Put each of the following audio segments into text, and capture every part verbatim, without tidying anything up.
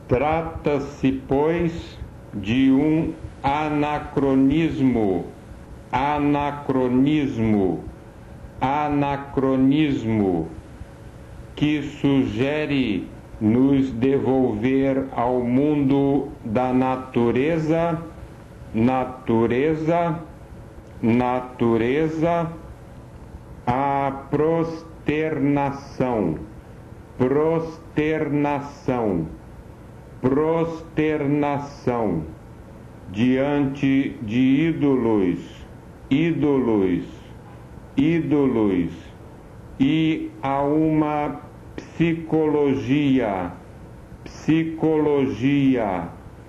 Trata-se, pois, de um anacronismo, anacronismo, anacronismo, que sugere nos devolver ao mundo da natureza, natureza, natureza, a prosternação, prosternação, prosternação diante de ídolos, ídolos, ídolos, e a uma psicologia, psicologia,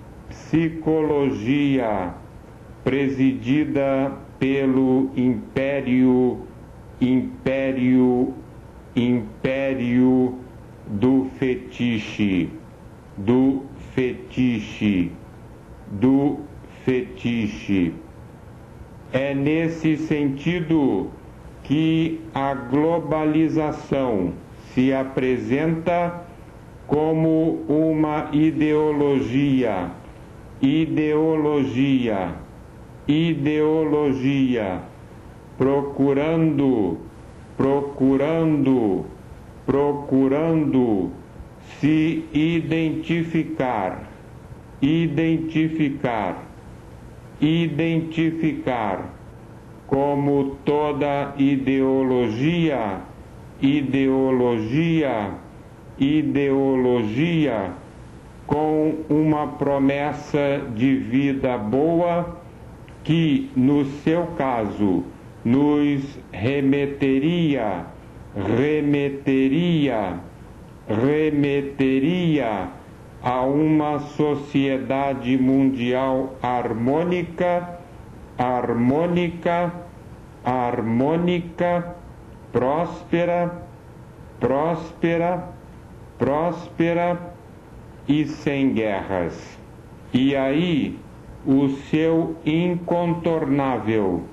psicologia presidida pelo império, império, império do fetiche, do fetiche, do fetiche. É nesse sentido que a globalização se apresenta como uma ideologia, ideologia, ideologia, procurando, procurando, procurando se identificar, identificar, identificar como toda ideologia, ideologia, ideologia com uma promessa de vida boa que, no seu caso, nos remeteria, remeteria, remeteria a uma sociedade mundial harmônica, harmônica, harmônica, próspera, próspera, próspera e sem guerras. E aí o seu incontornável,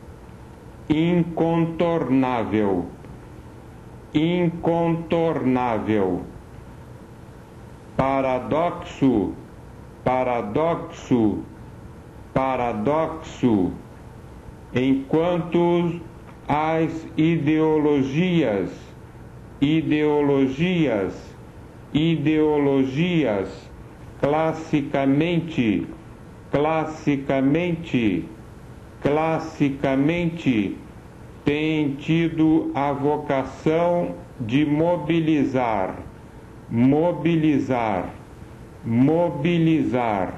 incontornável, incontornável paradoxo, paradoxo, paradoxo, enquanto as ideologias, ideologias, ideologias classicamente, classicamente, classicamente têm tido a vocação de mobilizar, mobilizar, mobilizar